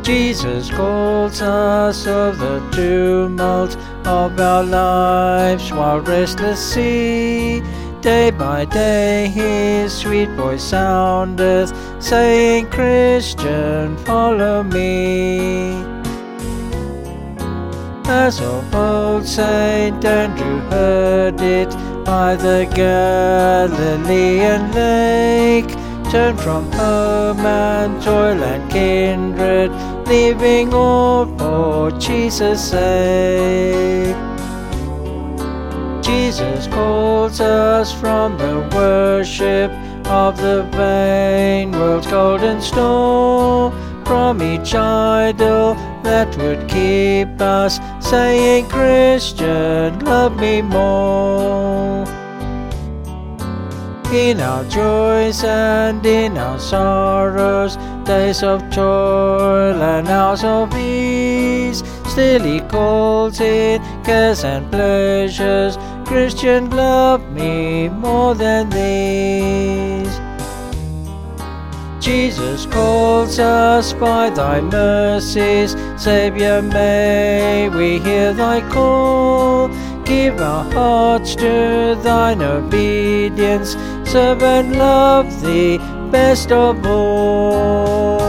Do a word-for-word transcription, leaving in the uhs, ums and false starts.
Jesus calls us of the tumult of our lives while restless sea. Day by day his sweet voice soundeth, saying, Christian, follow me. As of old Saint Andrew heard it by the Galilean lake, turned from home and toil and kindred, leaving all for Jesus' sake. Jesus calls us from the worship of the vain world's golden store, from each idol that would keep us, saying, Christian, love me more. In our joys and in our sorrows, days of toil and hours of ease, still he calls in cares and pleasures, Christian, love me more than these. Jesus calls us by thy mercies, Saviour, may we hear thy call. Give our hearts to thine obedience, serve and love thee best of all.